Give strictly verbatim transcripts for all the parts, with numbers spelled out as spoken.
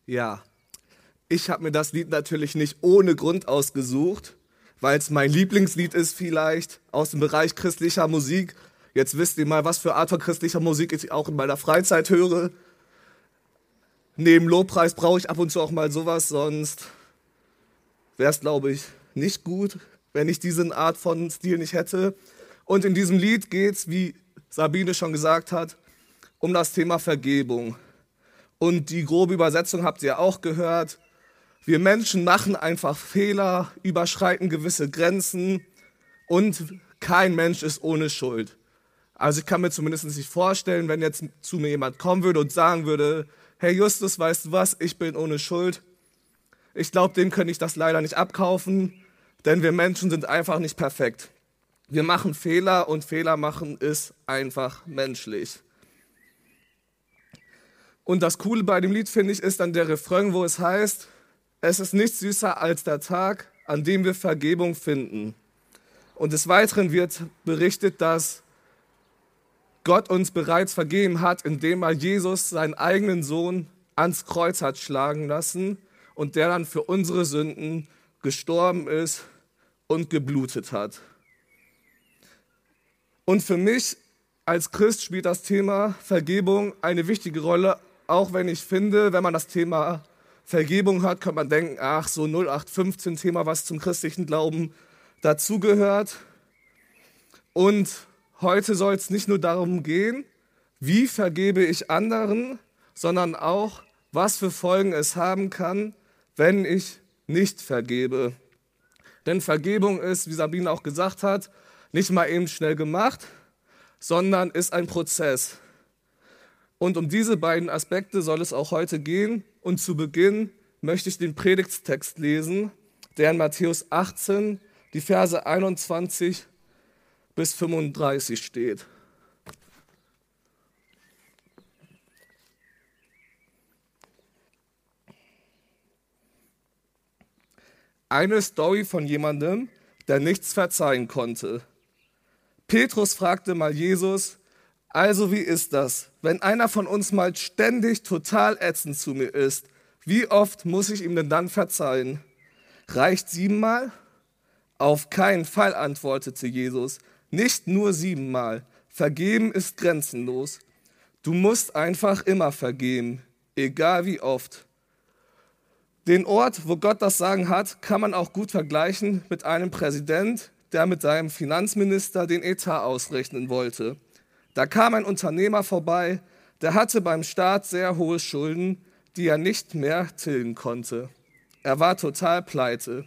Ja, ich habe mir das Lied natürlich nicht ohne Grund ausgesucht, weil es mein Lieblingslied ist vielleicht aus dem Bereich christlicher Musik. Jetzt wisst ihr mal, was für Art von christlicher Musik ich auch in meiner Freizeit höre. Neben Lobpreis brauche ich ab und zu auch mal sowas, sonst wäre es, glaube ich, nicht gut, wenn ich diese Art von Stil nicht hätte. Und in diesem Lied geht es, wie Sabine schon gesagt hat, um das Thema Vergebung. Und die grobe Übersetzung habt ihr auch gehört. Wir Menschen machen einfach Fehler, überschreiten gewisse Grenzen und kein Mensch ist ohne Schuld. Also ich kann mir zumindest nicht vorstellen, wenn jetzt zu mir jemand kommen würde und sagen würde, hey Justus, weißt du was, ich bin ohne Schuld. Ich glaube, dem könnte ich das leider nicht abkaufen, denn wir Menschen sind einfach nicht perfekt. Wir machen Fehler und Fehler machen ist einfach menschlich. Und das Coole bei dem Lied, finde ich, ist dann der Refrain, wo es heißt, es ist nicht süßer als der Tag, an dem wir Vergebung finden. Und des Weiteren wird berichtet, dass Gott uns bereits vergeben hat, indem er Jesus, seinen eigenen Sohn, ans Kreuz hat schlagen lassen und der dann für unsere Sünden gestorben ist und geblutet hat. Und für mich als Christ spielt das Thema Vergebung eine wichtige Rolle, auch wenn ich finde, wenn man das Thema Vergebung hört, kann man denken, ach, so null acht fünfzehn Thema, was zum christlichen Glauben dazugehört. Und heute soll es nicht nur darum gehen, wie vergebe ich anderen, sondern auch, was für Folgen es haben kann, wenn ich nicht vergebe. Denn Vergebung ist, wie Sabine auch gesagt hat, nicht mal eben schnell gemacht, sondern ist ein Prozess. Und um diese beiden Aspekte soll es auch heute gehen. Und zu Beginn möchte ich den Predigtstext lesen, der in Matthäus achtzehn, die Verse einundzwanzig bis fünfunddreißig steht. Eine Story von jemandem, der nichts verzeihen konnte. Petrus fragte mal Jesus, also wie ist das, wenn einer von uns mal ständig total ätzend zu mir ist, wie oft muss ich ihm denn dann verzeihen? Reicht siebenmal? Auf keinen Fall, antwortete Jesus, nicht nur siebenmal. Vergeben ist grenzenlos. Du musst einfach immer vergeben, egal wie oft. Den Ort, wo Gott das Sagen hat, kann man auch gut vergleichen mit einem Präsident, der mit seinem Finanzminister den Etat ausrechnen wollte. Da kam ein Unternehmer vorbei, der hatte beim Staat sehr hohe Schulden, die er nicht mehr tilgen konnte. Er war total pleite.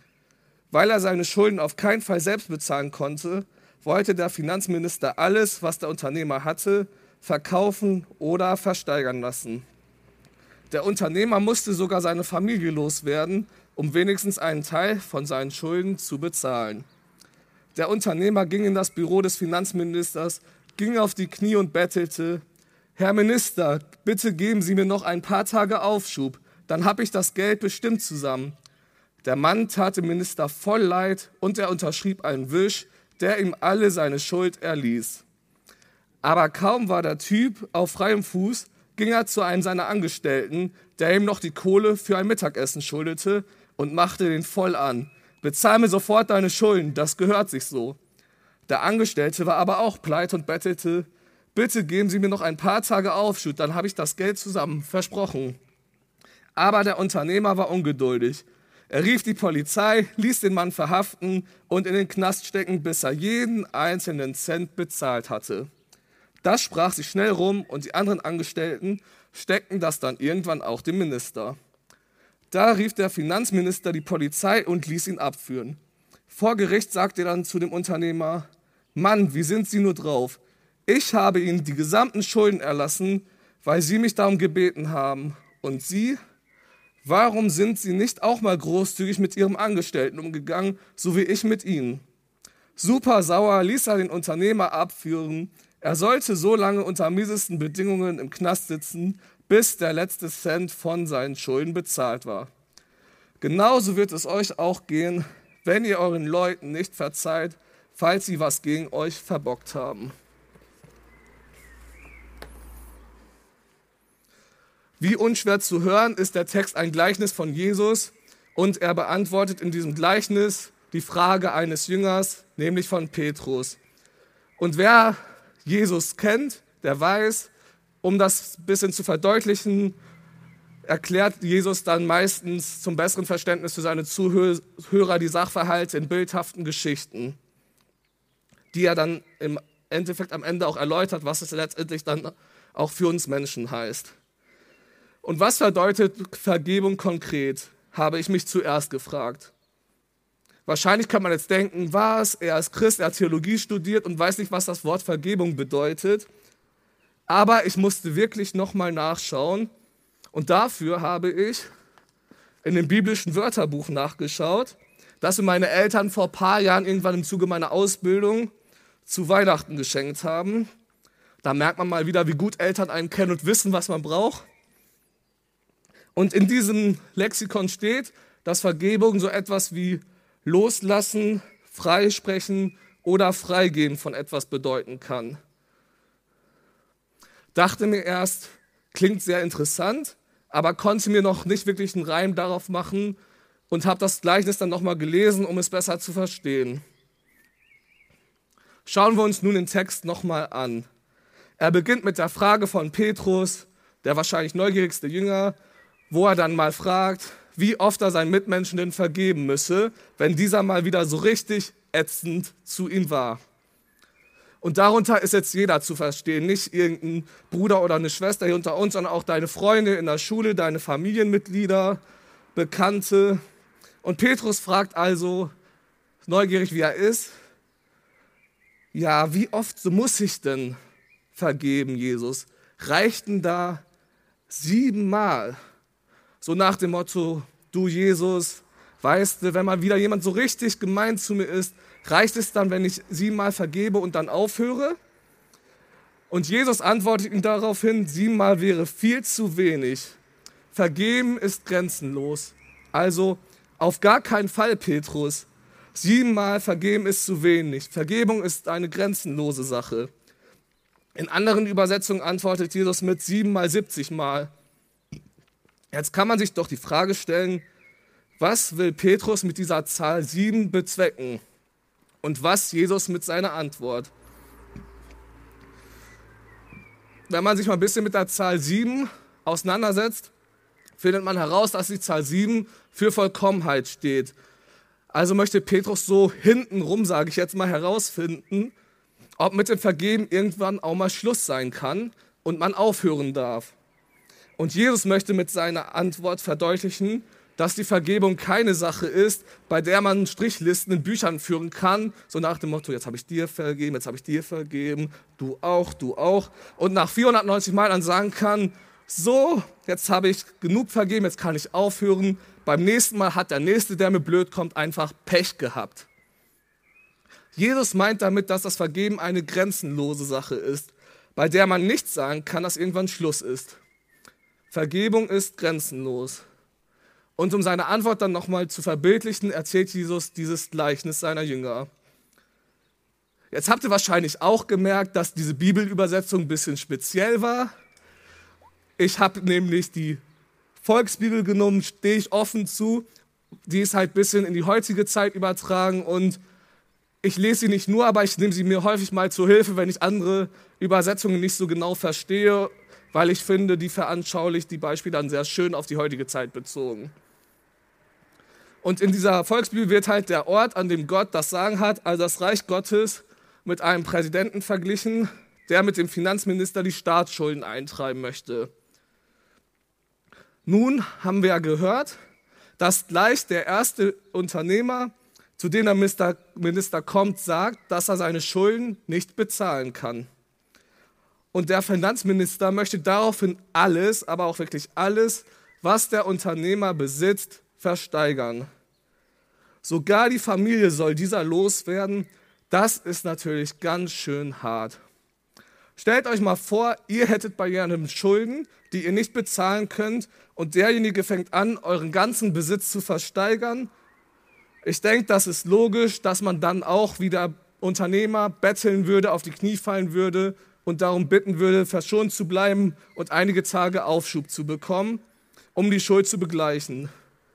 Weil er seine Schulden auf keinen Fall selbst bezahlen konnte, wollte der Finanzminister alles, was der Unternehmer hatte, verkaufen oder versteigern lassen. Der Unternehmer musste sogar seine Familie loswerden, um wenigstens einen Teil von seinen Schulden zu bezahlen. Der Unternehmer ging in das Büro des Finanzministers, ging auf die Knie und bettelte, Herr Minister, bitte geben Sie mir noch ein paar Tage Aufschub, dann habe ich das Geld bestimmt zusammen. Der Mann tat dem Minister voll leid und er unterschrieb einen Wisch, der ihm alle seine Schuld erließ. Aber kaum war der Typ auf freiem Fuß, ging er zu einem seiner Angestellten, der ihm noch die Kohle für ein Mittagessen schuldete und machte den voll an. Bezahl mir sofort deine Schulden, das gehört sich so. Der Angestellte war aber auch pleite und bettelte, bitte geben Sie mir noch ein paar Tage Aufschub, dann habe ich das Geld zusammen, versprochen. Aber der Unternehmer war ungeduldig. Er rief die Polizei, ließ den Mann verhaften und in den Knast stecken, bis er jeden einzelnen Cent bezahlt hatte. Das sprach sich schnell rum und die anderen Angestellten steckten das dann irgendwann auch dem Minister. Da rief der Finanzminister die Polizei und ließ ihn abführen. Vor Gericht sagte er dann zu dem Unternehmer, Mann, wie sind Sie nur drauf? Ich habe Ihnen die gesamten Schulden erlassen, weil Sie mich darum gebeten haben. Und Sie? Warum sind Sie nicht auch mal großzügig mit Ihrem Angestellten umgegangen, so wie ich mit Ihnen? Super sauer ließ er den Unternehmer abführen. Er sollte so lange unter miesesten Bedingungen im Knast sitzen, bis der letzte Cent von seinen Schulden bezahlt war. Genauso wird es euch auch gehen, wenn ihr euren Leuten nicht verzeiht, falls sie was gegen euch verbockt haben. Wie unschwer zu hören ist der Text ein Gleichnis von Jesus und er beantwortet in diesem Gleichnis die Frage eines Jüngers, nämlich von Petrus. Und wer Jesus kennt, der weiß, um das ein bisschen zu verdeutlichen, erklärt Jesus dann meistens zum besseren Verständnis für seine Zuhörer die Sachverhalte in bildhaften Geschichten, die er dann im Endeffekt am Ende auch erläutert, was es letztendlich dann auch für uns Menschen heißt. Und was bedeutet Vergebung konkret, habe ich mich zuerst gefragt. Wahrscheinlich kann man jetzt denken, was, er ist Christ, er hat Theologie studiert und weiß nicht, was das Wort Vergebung bedeutet. Aber ich musste wirklich nochmal nachschauen und dafür habe ich in dem biblischen Wörterbuch nachgeschaut, das mir meine Eltern vor ein paar Jahren irgendwann im Zuge meiner Ausbildung zu Weihnachten geschenkt haben. Da merkt man mal wieder, wie gut Eltern einen kennen und wissen, was man braucht. Und in diesem Lexikon steht, dass Vergebung so etwas wie loslassen, freisprechen oder freigeben von etwas bedeuten kann. Dachte mir erst, klingt sehr interessant, aber konnte mir noch nicht wirklich einen Reim darauf machen und habe das Gleichnis dann nochmal gelesen, um es besser zu verstehen. Schauen wir uns nun den Text nochmal an. Er beginnt mit der Frage von Petrus, der wahrscheinlich neugierigste Jünger, wo er dann mal fragt, wie oft er seinen Mitmenschen denn vergeben müsse, wenn dieser mal wieder so richtig ätzend zu ihm war. Und darunter ist jetzt jeder zu verstehen, nicht irgendein Bruder oder eine Schwester hier unter uns, sondern auch deine Freunde in der Schule, deine Familienmitglieder, Bekannte. Und Petrus fragt also, neugierig wie er ist, ja, wie oft muss ich denn vergeben, Jesus? Reichten da siebenmal? So nach dem Motto, du Jesus, weißt du, wenn mal wieder jemand so richtig gemein zu mir ist, reicht es dann, wenn ich siebenmal vergebe und dann aufhöre? Und Jesus antwortet ihm daraufhin, siebenmal wäre viel zu wenig. Vergeben ist grenzenlos. Also auf gar keinen Fall, Petrus. Siebenmal vergeben ist zu wenig. Vergebung ist eine grenzenlose Sache. In anderen Übersetzungen antwortet Jesus mit siebenmal siebzig Mal. Jetzt kann man sich doch die Frage stellen, was will Petrus mit dieser Zahl sieben bezwecken? Und was Jesus mit seiner Antwort? Wenn man sich mal ein bisschen mit der Zahl sieben auseinandersetzt, findet man heraus, dass die Zahl sieben für Vollkommenheit steht. Also möchte Petrus so hintenrum, sage ich jetzt mal, herausfinden, ob mit dem Vergeben irgendwann auch mal Schluss sein kann und man aufhören darf. Und Jesus möchte mit seiner Antwort verdeutlichen, dass die Vergebung keine Sache ist, bei der man Strichlisten in Büchern führen kann, so nach dem Motto, jetzt habe ich dir vergeben, jetzt habe ich dir vergeben, du auch, du auch. Und nach vierhundertneunzig Mal dann sagen kann, so, jetzt habe ich genug vergeben, jetzt kann ich aufhören. Beim nächsten Mal hat der Nächste, der mir blöd kommt, einfach Pech gehabt. Jesus meint damit, dass das Vergeben eine grenzenlose Sache ist, bei der man nicht sagen kann, dass irgendwann Schluss ist. Vergebung ist grenzenlos. Und um seine Antwort dann nochmal zu verbildlichen, erzählt Jesus dieses Gleichnis seiner Jünger. Jetzt habt ihr wahrscheinlich auch gemerkt, dass diese Bibelübersetzung ein bisschen speziell war. Ich habe nämlich die Volksbibel genommen, stehe ich offen zu. Die ist halt ein bisschen in die heutige Zeit übertragen und ich lese sie nicht nur, aber ich nehme sie mir häufig mal zur Hilfe, wenn ich andere Übersetzungen nicht so genau verstehe, weil ich finde, die veranschaulicht die Beispiele dann sehr schön auf die heutige Zeit bezogen. Und in dieser Volksbibel wird halt der Ort, an dem Gott das Sagen hat, also das Reich Gottes, mit einem Präsidenten verglichen, der mit dem Finanzminister die Staatsschulden eintreiben möchte. Nun haben wir ja gehört, dass gleich der erste Unternehmer, zu dem der Minister kommt, sagt, dass er seine Schulden nicht bezahlen kann. Und der Finanzminister möchte daraufhin alles, aber auch wirklich alles, was der Unternehmer besitzt, versteigern. Sogar die Familie soll dieser loswerden. Das ist natürlich ganz schön hart. Stellt euch mal vor, ihr hättet bei jemandem Schulden, die ihr nicht bezahlen könnt und derjenige fängt an, euren ganzen Besitz zu versteigern. Ich denke, das ist logisch, dass man dann auch wieder Unternehmer betteln würde, auf die Knie fallen würde und darum bitten würde, verschont zu bleiben und einige Tage Aufschub zu bekommen, um die Schuld zu begleichen.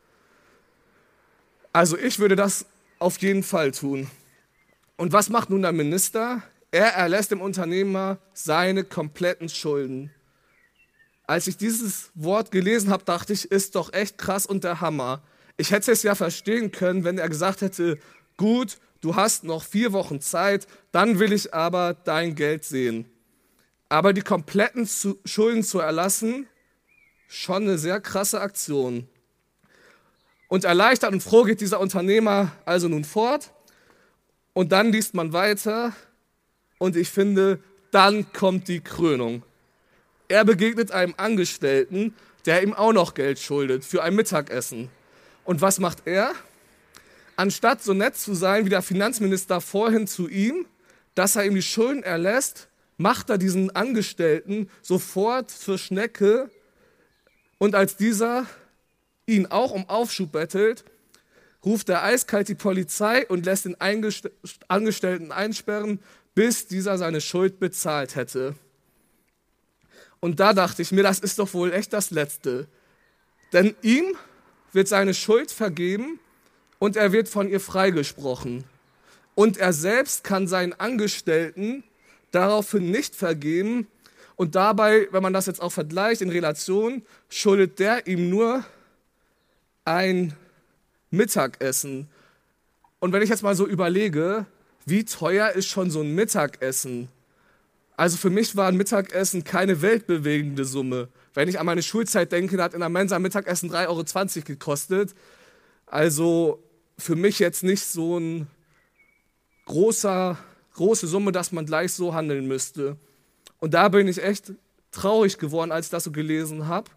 Also ich würde das auf jeden Fall tun. Und was macht nun der Minister? Er erlässt dem Unternehmer seine kompletten Schulden. Als ich dieses Wort gelesen habe, dachte ich, ist doch echt krass und der Hammer. Ich hätte es ja verstehen können, wenn er gesagt hätte, gut, du hast noch vier Wochen Zeit, dann will ich aber dein Geld sehen. Aber die kompletten Schulden zu erlassen, schon eine sehr krasse Aktion. Und erleichtert und froh geht dieser Unternehmer also nun fort. Und dann liest man weiter und ich finde, dann kommt die Krönung. Er begegnet einem Angestellten, der ihm auch noch Geld schuldet für ein Mittagessen. Und was macht er? Anstatt so nett zu sein wie der Finanzminister vorhin zu ihm, dass er ihm die Schulden erlässt, macht er diesen Angestellten sofort zur Schnecke. Und als dieser ihn auch um Aufschub bettelt, ruft er eiskalt die Polizei und lässt den Angestellten einsperren, bis dieser seine Schuld bezahlt hätte. Und da dachte ich mir, das ist doch wohl echt das Letzte. Denn ihm wird seine Schuld vergeben und er wird von ihr freigesprochen. Und er selbst kann seinen Angestellten daraufhin nicht vergeben. Und dabei, wenn man das jetzt auch vergleicht in Relation, schuldet der ihm nur ein Mittagessen. Und wenn ich jetzt mal so überlege, wie teuer ist schon so ein Mittagessen? Also für mich war ein Mittagessen keine weltbewegende Summe. Wenn ich an meine Schulzeit denke, hat in der Mensa ein Mittagessen drei Euro zwanzig gekostet. Also für mich jetzt nicht so eine große Summe, dass man gleich so handeln müsste. Und da bin ich echt traurig geworden, als ich das so gelesen habe.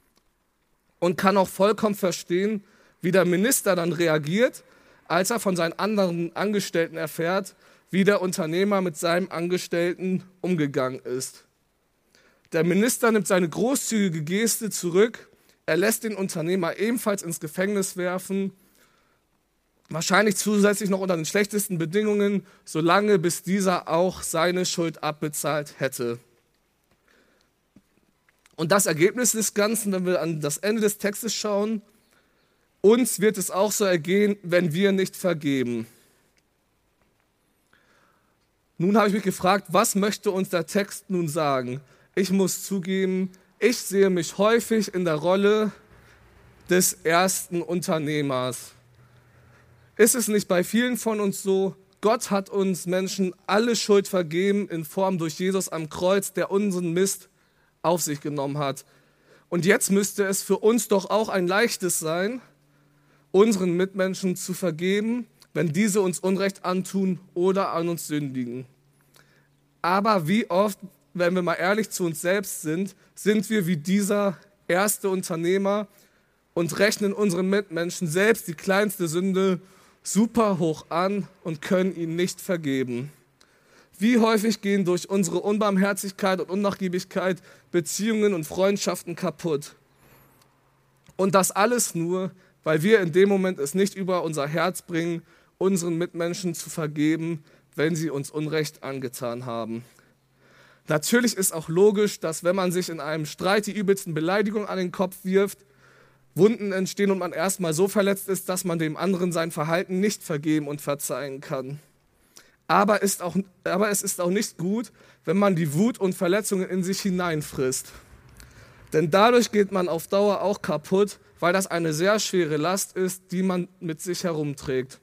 Und kann auch vollkommen verstehen, wie der Minister dann reagiert, als er von seinen anderen Angestellten erfährt, wie der Unternehmer mit seinem Angestellten umgegangen ist. Der Minister nimmt seine großzügige Geste zurück, er lässt den Unternehmer ebenfalls ins Gefängnis werfen, wahrscheinlich zusätzlich noch unter den schlechtesten Bedingungen, solange bis dieser auch seine Schuld abbezahlt hätte. Und das Ergebnis des Ganzen, wenn wir an das Ende des Textes schauen, uns wird es auch so ergehen, wenn wir nicht vergeben. Nun habe ich mich gefragt, was möchte uns der Text nun sagen? Ich muss zugeben, ich sehe mich häufig in der Rolle des ersten Unternehmers. Ist es nicht bei vielen von uns so, Gott hat uns Menschen alle Schuld vergeben in Form durch Jesus am Kreuz, der unseren Mist auf sich genommen hat. Und jetzt müsste es für uns doch auch ein leichtes sein, unseren Mitmenschen zu vergeben, wenn diese uns Unrecht antun oder an uns sündigen. Aber wie oft, wenn wir mal ehrlich zu uns selbst sind, sind wir wie dieser erste Unternehmer und rechnen unseren Mitmenschen selbst die kleinste Sünde super hoch an und können ihnen nicht vergeben. Wie häufig gehen durch unsere Unbarmherzigkeit und Unnachgiebigkeit Beziehungen und Freundschaften kaputt. Und das alles nur, weil wir in dem Moment es nicht über unser Herz bringen, unseren Mitmenschen zu vergeben, wenn sie uns Unrecht angetan haben. Natürlich ist auch logisch, dass wenn man sich in einem Streit die übelsten Beleidigungen an den Kopf wirft, Wunden entstehen und man erstmal so verletzt ist, dass man dem anderen sein Verhalten nicht vergeben und verzeihen kann. Aber, ist auch, aber es ist auch nicht gut, wenn man die Wut und Verletzungen in sich hineinfrisst. Denn dadurch geht man auf Dauer auch kaputt, weil das eine sehr schwere Last ist, die man mit sich herumträgt.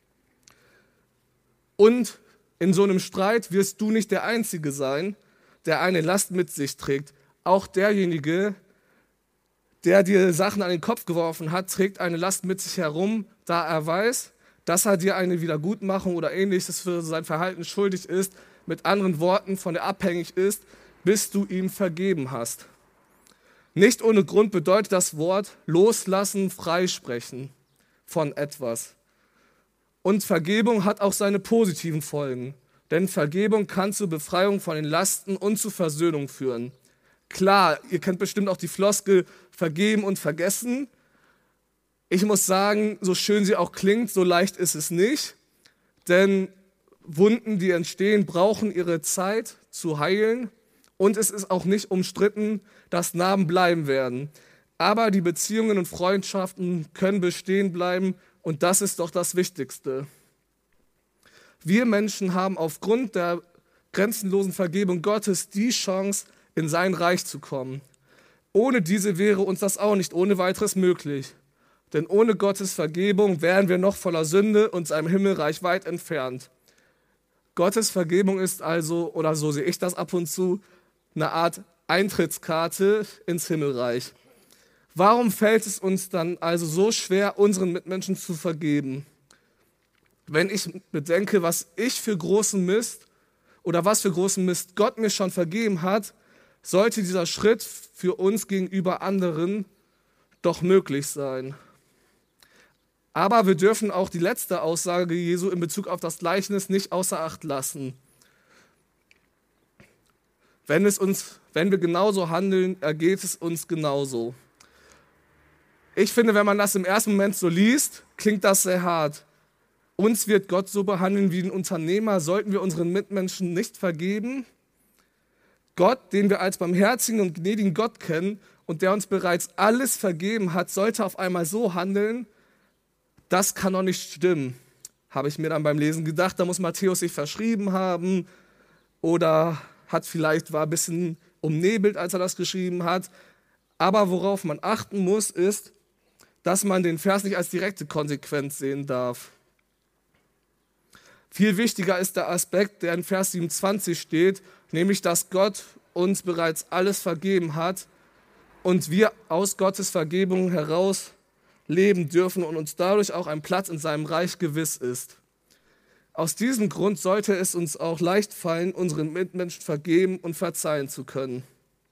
Und in so einem Streit wirst du nicht der Einzige sein, der eine Last mit sich trägt. Auch derjenige, der dir Sachen an den Kopf geworfen hat, trägt eine Last mit sich herum, da er weiß, dass er dir eine Wiedergutmachung oder Ähnliches für sein Verhalten schuldig ist, mit anderen Worten von dir abhängig ist, bis du ihm vergeben hast. Nicht ohne Grund bedeutet das Wort loslassen, freisprechen von etwas. Und Vergebung hat auch seine positiven Folgen, denn Vergebung kann zur Befreiung von den Lasten und zur Versöhnung führen. Klar, ihr kennt bestimmt auch die Floskel vergeben und vergessen. Ich muss sagen, so schön sie auch klingt, so leicht ist es nicht, denn Wunden, die entstehen, brauchen ihre Zeit zu heilen. Und es ist auch nicht umstritten, dass Narben bleiben werden. Aber die Beziehungen und Freundschaften können bestehen bleiben und das ist doch das Wichtigste. Wir Menschen haben aufgrund der grenzenlosen Vergebung Gottes die Chance, in sein Reich zu kommen. Ohne diese wäre uns das auch nicht ohne weiteres möglich. Denn ohne Gottes Vergebung wären wir noch voller Sünde und seinem Himmelreich weit entfernt. Gottes Vergebung ist also, oder so sehe ich das ab und zu, eine Art Eintrittskarte ins Himmelreich. Warum fällt es uns dann also so schwer, unseren Mitmenschen zu vergeben? Wenn ich bedenke, was ich für großen Mist oder was für großen Mist Gott mir schon vergeben hat, sollte dieser Schritt für uns gegenüber anderen doch möglich sein. Aber wir dürfen auch die letzte Aussage Jesu in Bezug auf das Gleichnis nicht außer Acht lassen. Wenn, es uns, wenn wir genauso handeln, ergeht es uns genauso. Ich finde, wenn man das im ersten Moment so liest, klingt das sehr hart. Uns wird Gott so behandeln wie ein Unternehmer, sollten wir unseren Mitmenschen nicht vergeben? Gott, den wir als barmherzigen und gnädigen Gott kennen und der uns bereits alles vergeben hat, sollte auf einmal so handeln, das kann doch nicht stimmen, habe ich mir dann beim Lesen gedacht. Da muss Matthäus sich verschrieben haben oder hat vielleicht war ein bisschen umnebelt, als er das geschrieben hat. Aber worauf man achten muss, ist, dass man den Vers nicht als direkte Konsequenz sehen darf. Viel wichtiger ist der Aspekt, der in Vers siebenundzwanzig steht, nämlich, dass Gott uns bereits alles vergeben hat und wir aus Gottes Vergebung heraus leben dürfen und uns dadurch auch ein Platz in seinem Reich gewiss ist. Aus diesem Grund sollte es uns auch leicht fallen, unseren Mitmenschen vergeben und verzeihen zu können.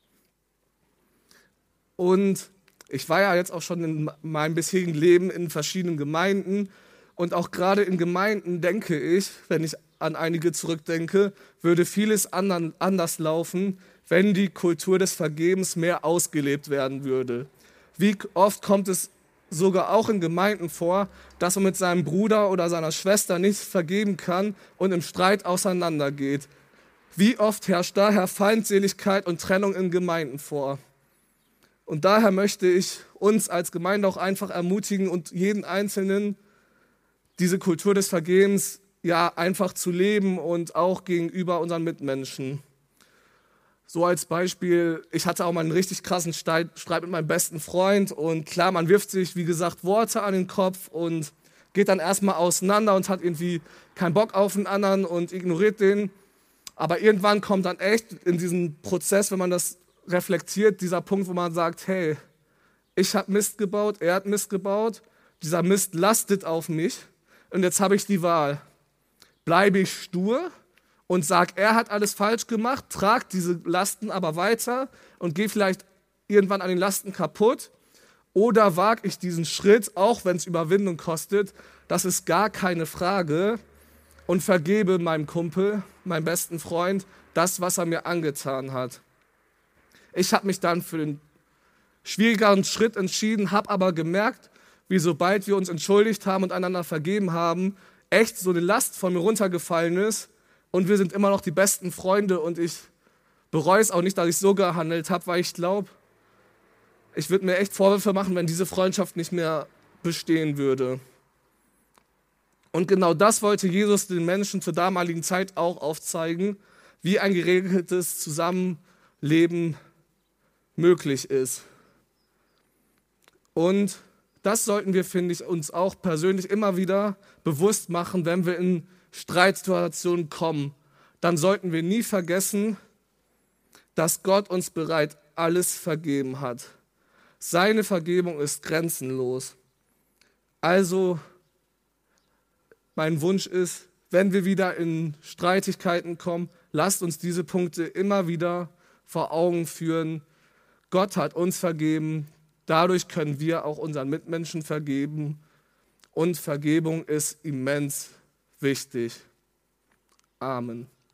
Und ich war ja jetzt auch schon in meinem bisherigen Leben in verschiedenen Gemeinden und auch gerade in Gemeinden denke ich, wenn ich an einige zurückdenke, würde vieles anders laufen, wenn die Kultur des Vergebens mehr ausgelebt werden würde. Wie oft kommt es sogar auch in Gemeinden vor, dass man mit seinem Bruder oder seiner Schwester nicht vergeben kann und im Streit auseinandergeht. Wie oft herrscht daher Feindseligkeit und Trennung in Gemeinden vor? Und daher möchte ich uns als Gemeinde auch einfach ermutigen und jeden Einzelnen diese Kultur des Vergebens ja einfach zu leben und auch gegenüber unseren Mitmenschen. So als Beispiel, ich hatte auch mal einen richtig krassen Streit mit meinem besten Freund und klar, man wirft sich, wie gesagt, Worte an den Kopf und geht dann erstmal auseinander und hat irgendwie keinen Bock auf den anderen und ignoriert den. Aber irgendwann kommt dann echt in diesen Prozess, wenn man das reflektiert, dieser Punkt, wo man sagt, hey, ich habe Mist gebaut, er hat Mist gebaut, dieser Mist lastet auf mich und jetzt habe ich die Wahl. Bleibe ich stur und sage, er hat alles falsch gemacht, trage diese Lasten aber weiter und gehe vielleicht irgendwann an den Lasten kaputt, oder wage ich diesen Schritt, auch wenn es Überwindung kostet, das ist gar keine Frage, und vergebe meinem Kumpel, meinem besten Freund, das, was er mir angetan hat. Ich habe mich dann für den schwierigeren Schritt entschieden, habe aber gemerkt, wie sobald wir uns entschuldigt haben und einander vergeben haben, echt so eine Last von mir runtergefallen ist und wir sind immer noch die besten Freunde und ich bereue es auch nicht, dass ich so gehandelt habe, weil ich glaube, ich würde mir echt Vorwürfe machen, wenn diese Freundschaft nicht mehr bestehen würde. Und genau das wollte Jesus den Menschen zur damaligen Zeit auch aufzeigen, wie ein geregeltes Zusammenleben möglich ist. Und das sollten wir, finde ich, uns auch persönlich immer wieder bewusst machen, wenn wir in Streitsituationen kommen. Dann sollten wir nie vergessen, dass Gott uns bereits alles vergeben hat. Seine Vergebung ist grenzenlos. Also, mein Wunsch ist, wenn wir wieder in Streitigkeiten kommen, lasst uns diese Punkte immer wieder vor Augen führen. Gott hat uns vergeben, dadurch können wir auch unseren Mitmenschen vergeben und Vergebung ist immens wichtig. Amen.